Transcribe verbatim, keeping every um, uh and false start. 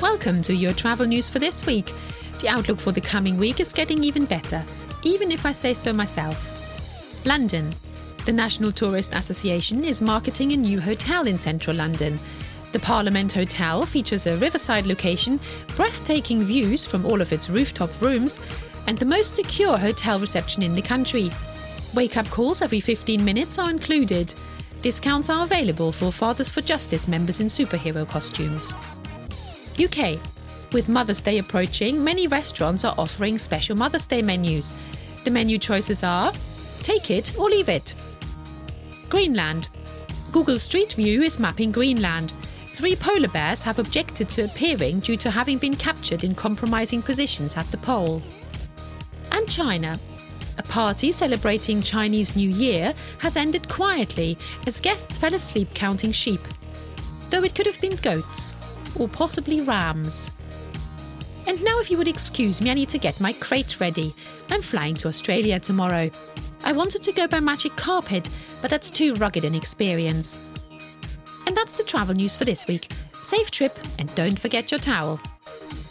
Welcome to your travel news for this week. The outlook for the coming week is getting even better, even if I say so myself. London. The National Tourist Association is marketing a new hotel in central London. The Parliament Hotel features a riverside location, breathtaking views from all of its rooftop rooms, and the most secure hotel reception in the country. Wake-up calls every fifteen minutes are included. Discounts are available for Fathers for Justice members in superhero costumes. U K. With Mother's Day approaching, many restaurants are offering special Mother's Day menus. The menu choices are take it or leave it. Greenland. Google Street View is mapping Greenland. Three polar bears have objected to appearing due to having been captured in compromising positions at the pole. And China. A party celebrating Chinese New Year has ended quietly as guests fell asleep counting sheep. Though it could have been goats. Or possibly rams. And now if you would excuse me, I need to get my crate ready. I'm flying to Australia tomorrow. I wanted to go by Magic Carpet, but that's too rugged an experience. And that's the travel news for this week. Safe trip and don't forget your towel.